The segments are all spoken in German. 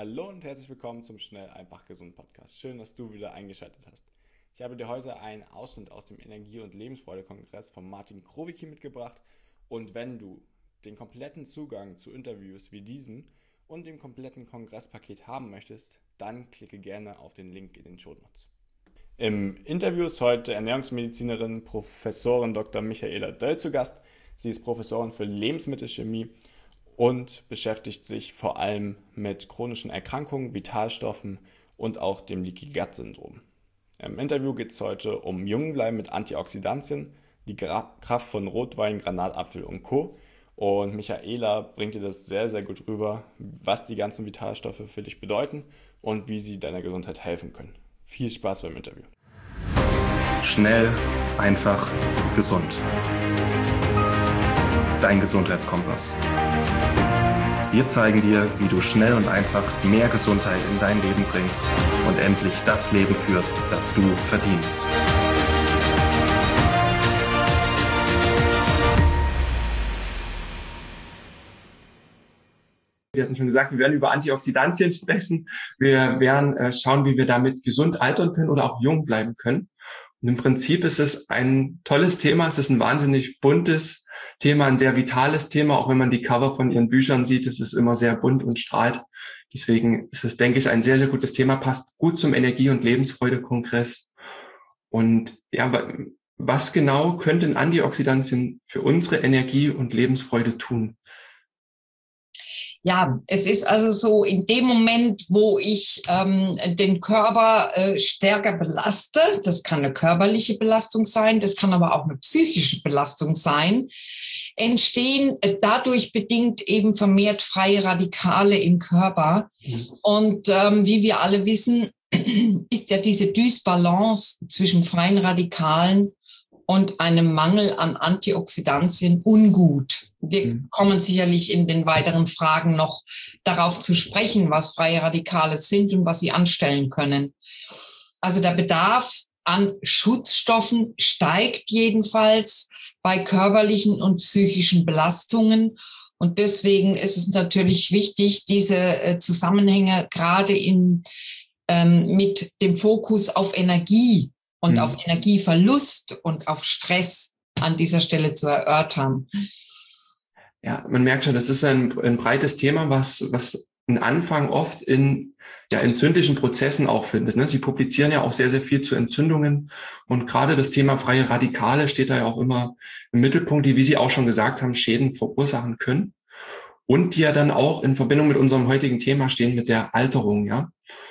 Hallo und herzlich willkommen zum Schnell, einfach, gesund Podcast. Schön, dass du wieder eingeschaltet hast. Ich habe dir heute einen Ausschnitt aus dem Energie- und Lebensfreude-Kongress von Martin Krowicki mitgebracht. Und wenn du den kompletten Zugang zu Interviews wie diesem und dem kompletten Kongresspaket haben möchtest, dann klicke gerne auf den Link in den Shownotes. Im Interview ist heute Ernährungsmedizinerin Professorin Dr. Michaela Döll zu Gast. Sie ist Professorin für Lebensmittelchemie und beschäftigt sich vor allem mit chronischen Erkrankungen, Vitalstoffen und auch dem Leaky Gut Syndrom. Im Interview geht es heute um Jungbleiben mit Antioxidantien, die Kraft von Rotwein, Granatapfel und Co. Und Michaela bringt dir das sehr, sehr gut rüber, was die ganzen Vitalstoffe für dich bedeuten und wie sie deiner Gesundheit helfen können. Viel Spaß beim Interview. Schnell, einfach, gesund. Dein Gesundheitskompass. Wir zeigen dir, wie du schnell und einfach mehr Gesundheit in dein Leben bringst und endlich das Leben führst, das du verdienst. Sie hatten schon gesagt, wir werden über Antioxidantien sprechen. Wir werden schauen, wie wir damit gesund altern können oder auch jung bleiben können. Und im Prinzip ist es ein tolles Thema. Es ist ein wahnsinnig buntes Thema, ein sehr vitales Thema. Auch wenn man die Cover von Ihren Büchern sieht, es ist immer sehr bunt und strahlt. Deswegen ist es, denke ich, ein sehr, sehr gutes Thema. Passt gut zum Energie- und Lebensfreude-Kongress. Und ja, was genau könnten Antioxidantien für unsere Energie und Lebensfreude tun? Ja, es ist also so, in dem Moment, wo ich den Körper stärker belaste, das kann eine körperliche Belastung sein, das kann aber auch eine psychische Belastung sein, entstehen dadurch bedingt eben vermehrt freie Radikale im Körper. Und wie wir alle wissen, ist ja diese Dysbalance zwischen freien Radikalen und einem Mangel an Antioxidantien ungut. Wir kommen sicherlich in den weiteren Fragen noch darauf zu sprechen, was freie Radikale sind und was sie anstellen können. Also der Bedarf an Schutzstoffen steigt jedenfalls bei körperlichen und psychischen Belastungen. Und deswegen ist es natürlich wichtig, diese Zusammenhänge gerade mit dem Fokus auf Energie und auf Energieverlust und auf Stress an dieser Stelle zu erörtern. Ja, man merkt schon, das ist ein breites Thema, was einen Anfang oft in entzündlichen Prozessen auch findet. Ne? Sie publizieren ja auch sehr, sehr viel zu Entzündungen. Und gerade das Thema freie Radikale steht da ja auch immer im Mittelpunkt, die, wie Sie auch schon gesagt haben, Schäden verursachen können. Und die ja dann auch in Verbindung mit unserem heutigen Thema stehen, mit der Alterung. Ja,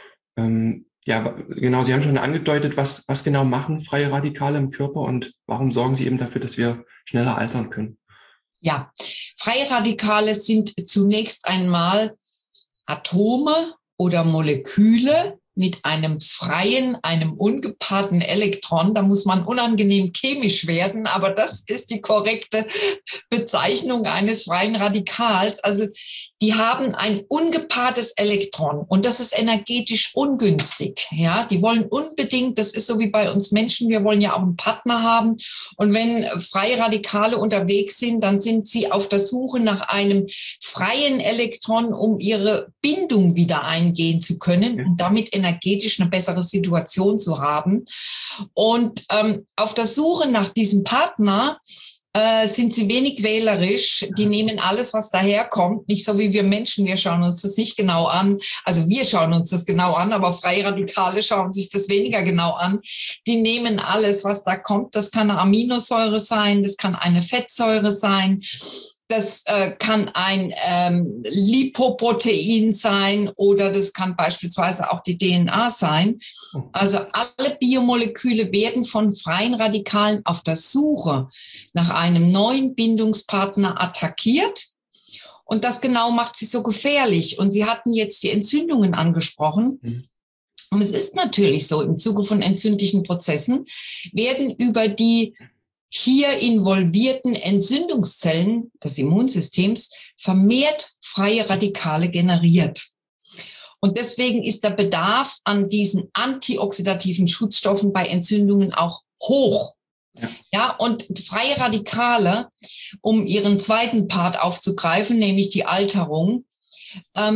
genau, Sie haben schon angedeutet, was genau machen freie Radikale im Körper und warum sorgen sie eben dafür, dass wir schneller altern können? Ja, freie Radikale sind zunächst einmal Atome oder Moleküle mit einem freien, einem ungepaarten Elektron. Da muss man unangenehm chemisch werden, aber das ist die korrekte Bezeichnung eines freien Radikals. Also die haben ein ungepaartes Elektron und das ist energetisch ungünstig. Ja, die wollen unbedingt, das ist so wie bei uns Menschen, wir wollen ja auch einen Partner haben. Und wenn freie Radikale unterwegs sind, dann sind sie auf der Suche nach einem freien Elektron, um ihre Bindung wieder eingehen zu können und damit energetisch eine bessere Situation zu haben. Und auf der Suche nach diesem Partner sind sie wenig wählerisch. Die nehmen alles, was daherkommt. Nicht so wie wir Menschen. Wir schauen uns das nicht genau an. Also wir schauen uns das genau an, aber freie Radikale schauen sich das weniger genau an. Die nehmen alles, was da kommt. Das kann eine Aminosäure sein, das kann eine Fettsäure sein. Das kann ein Lipoprotein sein oder das kann beispielsweise auch die DNA sein. Also alle Biomoleküle werden von freien Radikalen auf der Suche nach einem neuen Bindungspartner attackiert. Und das genau macht sie so gefährlich. Und Sie hatten jetzt die Entzündungen angesprochen. Und es ist natürlich so, im Zuge von entzündlichen Prozessen werden über die hier involvierten Entzündungszellen des Immunsystems vermehrt freie Radikale generiert. Und deswegen ist der Bedarf an diesen antioxidativen Schutzstoffen bei Entzündungen auch hoch. Ja, und freie Radikale, um ihren zweiten Part aufzugreifen, nämlich die Alterung,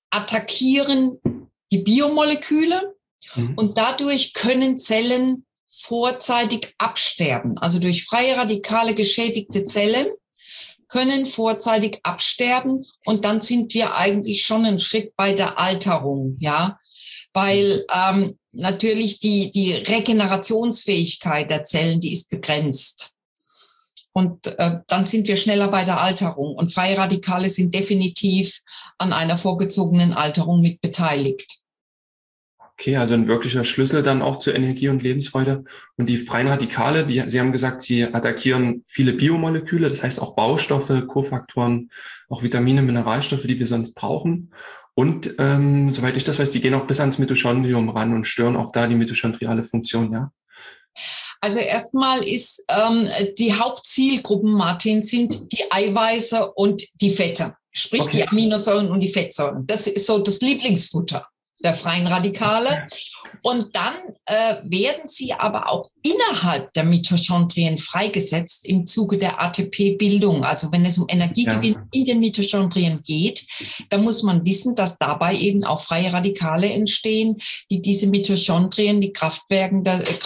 attackieren die Biomoleküle und dadurch können Zellen vorzeitig absterben. Also durch freie Radikale geschädigte Zellen können vorzeitig absterben und dann sind wir eigentlich schon einen Schritt bei der Alterung, ja, weil natürlich die Regenerationsfähigkeit der Zellen, die ist begrenzt. Und dann sind wir schneller bei der Alterung. Und freie Radikale sind definitiv an einer vorgezogenen Alterung mit beteiligt. Okay, also ein wirklicher Schlüssel dann auch zur Energie und Lebensfreude. Und die freien Radikale, Sie haben gesagt, sie attackieren viele Biomoleküle, das heißt auch Baustoffe, Kofaktoren, auch Vitamine, Mineralstoffe, die wir sonst brauchen. Und soweit ich das weiß, die gehen auch bis ans Mitochondrium ran und stören auch da die mitochondriale Funktion, ja? Also erstmal ist die Hauptzielgruppen, Martin, sind die Eiweiße und die Fette, sprich die Aminosäuren und die Fettsäuren. Das ist so das Lieblingsfutter der freien Radikale. Und dann werden sie aber auch innerhalb der Mitochondrien freigesetzt im Zuge der ATP-Bildung. Also wenn es um Energiegewinn in den Mitochondrien geht, dann muss man wissen, dass dabei eben auch freie Radikale entstehen, die diese Mitochondrien, die Kraftwerke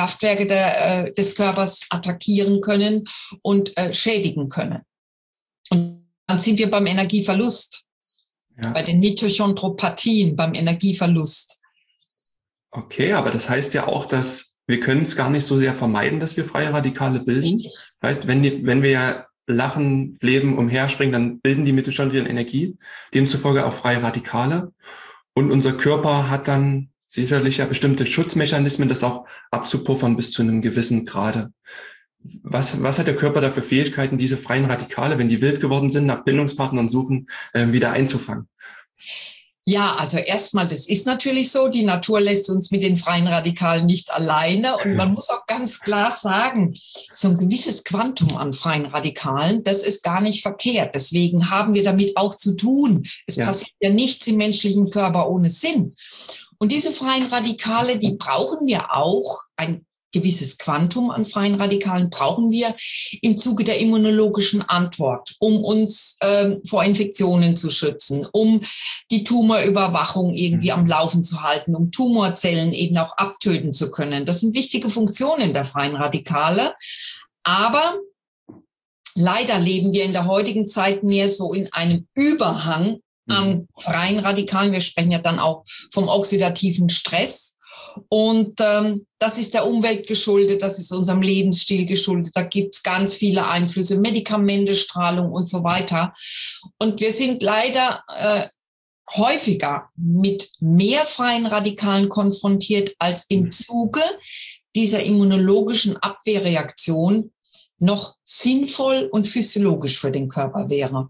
des Körpers attackieren können und schädigen können. Und dann sind wir beim Energieverlust, bei den Mitochondropathien, beim Energieverlust. Okay, aber das heißt ja auch, dass wir können es gar nicht so sehr vermeiden, dass wir freie Radikale bilden. Das heißt, wenn wir ja lachen, leben, umherspringen, dann bilden die Mitochondrien Energie, demzufolge auch freie Radikale. Und unser Körper hat dann sicherlich ja bestimmte Schutzmechanismen, das auch abzupuffern bis zu einem gewissen Grade. Was hat der Körper da für Fähigkeiten, diese freien Radikale, wenn die wild geworden sind, nach Bindungspartnern suchen, wieder einzufangen? Ja, also erstmal, das ist natürlich so, die Natur lässt uns mit den freien Radikalen nicht alleine und man muss auch ganz klar sagen, so ein gewisses Quantum an freien Radikalen, das ist gar nicht verkehrt. Deswegen haben wir damit auch zu tun. Es passiert ja nichts im menschlichen Körper ohne Sinn. Und diese freien Radikale, die brauchen wir auch, ein gewisses Quantum an freien Radikalen brauchen wir im Zuge der immunologischen Antwort, um uns vor Infektionen zu schützen, um die Tumorüberwachung irgendwie am Laufen zu halten, um Tumorzellen eben auch abtöten zu können. Das sind wichtige Funktionen der freien Radikale. Aber leider leben wir in der heutigen Zeit mehr so in einem Überhang an freien Radikalen. Wir sprechen ja dann auch vom oxidativen Stress. Und das ist der Umwelt geschuldet, das ist unserem Lebensstil geschuldet. Da gibt es ganz viele Einflüsse, Medikamente, Strahlung und so weiter. Und wir sind leider häufiger mit mehr freien Radikalen konfrontiert, als im Zuge dieser immunologischen Abwehrreaktion noch sinnvoll und physiologisch für den Körper wäre.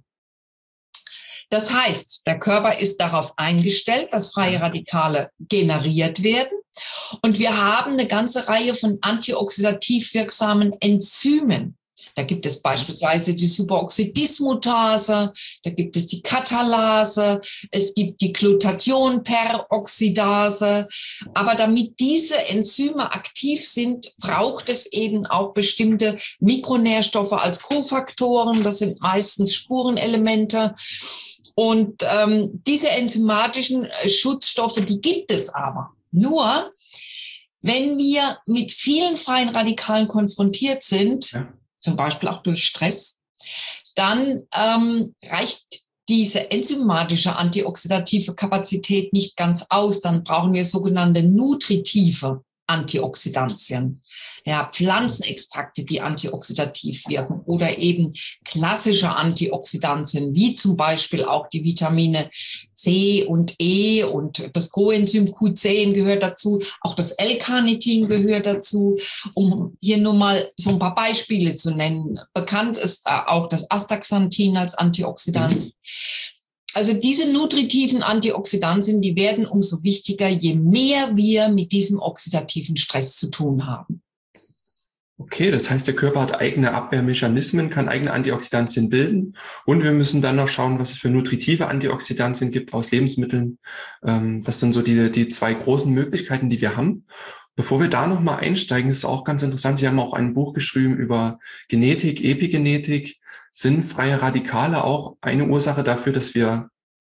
Das heißt, der Körper ist darauf eingestellt, dass freie Radikale generiert werden. Und wir haben eine ganze Reihe von antioxidativ wirksamen Enzymen. Da gibt es beispielsweise die Superoxidismutase, da gibt es die Katalase, es gibt die Glutathionperoxidase. Aber damit diese Enzyme aktiv sind, braucht es eben auch bestimmte Mikronährstoffe als Kofaktoren. Das sind meistens Spurenelemente. Und diese enzymatischen Schutzstoffe, die gibt es aber. Nur, wenn wir mit vielen freien Radikalen konfrontiert sind, zum Beispiel auch durch Stress, dann reicht diese enzymatische antioxidative Kapazität nicht ganz aus. Dann brauchen wir sogenannte nutritive Antioxidantien, ja, Pflanzenextrakte, die antioxidativ wirken oder eben klassische Antioxidantien, wie zum Beispiel auch die Vitamine C und E und das Coenzym Q10 gehört dazu, auch das L-Carnitin gehört dazu, um hier nur mal so ein paar Beispiele zu nennen. Bekannt ist auch das Astaxanthin als Antioxidant. Also diese nutritiven Antioxidantien, die werden umso wichtiger, je mehr wir mit diesem oxidativen Stress zu tun haben. Okay, das heißt, der Körper hat eigene Abwehrmechanismen, kann eigene Antioxidantien bilden und wir müssen dann noch schauen, was es für nutritive Antioxidantien gibt aus Lebensmitteln. Das sind so die zwei großen Möglichkeiten, die wir haben. Bevor wir da nochmal einsteigen, ist es auch ganz interessant, Sie haben auch ein Buch geschrieben über Genetik, Epigenetik. Sind freie Radikale auch eine Ursache dafür, dass wir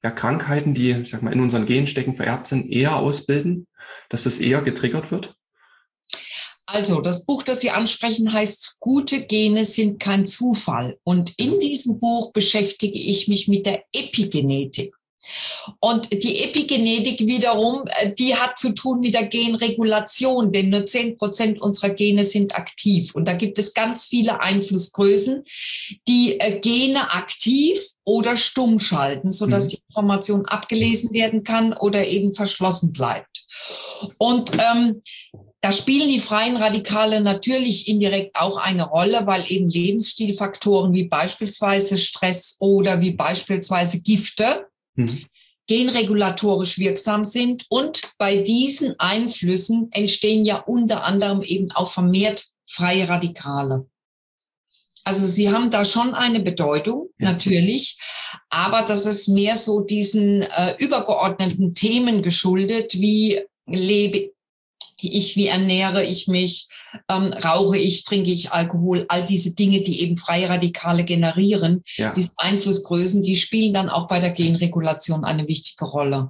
Krankheiten, die, in unseren Genen stecken, vererbt sind, eher ausbilden, dass das eher getriggert wird? Also, das Buch, das Sie ansprechen, heißt Gute Gene sind kein Zufall. Und in diesem Buch beschäftige ich mich mit der Epigenetik. Und die Epigenetik wiederum, die hat zu tun mit der Genregulation, denn nur 10% unserer Gene sind aktiv. Und da gibt es ganz viele Einflussgrößen, die Gene aktiv oder stumm schalten, sodass die Information abgelesen werden kann oder eben verschlossen bleibt. Und da spielen die freien Radikale natürlich indirekt auch eine Rolle, weil eben Lebensstilfaktoren wie beispielsweise Stress oder wie beispielsweise Gifte genregulatorisch wirksam sind. Und bei diesen Einflüssen entstehen ja unter anderem eben auch vermehrt freie Radikale. Also sie haben da schon eine Bedeutung, natürlich, aber das ist mehr so diesen übergeordneten Themen geschuldet, wie lebe ich, wie ernähre ich mich, rauche ich, trinke ich Alkohol, all diese Dinge, die eben freie Radikale generieren, diese Einflussgrößen, die spielen dann auch bei der Genregulation eine wichtige Rolle.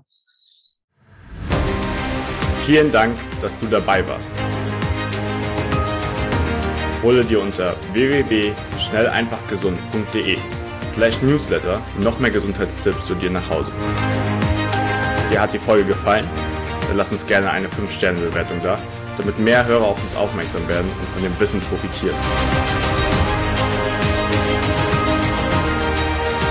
Vielen Dank, dass du dabei warst. Hole dir unter www.schnelleinfachgesund.de/newsletter noch mehr Gesundheitstipps zu dir nach Hause. Dir hat die Folge gefallen? Dann lass uns gerne eine 5-Sterne-Bewertung da, damit mehr Hörer auf uns aufmerksam werden und von dem Wissen profitieren.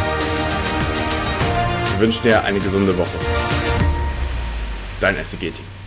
Wir wünschen dir eine gesunde Woche. Dein SEG-Team.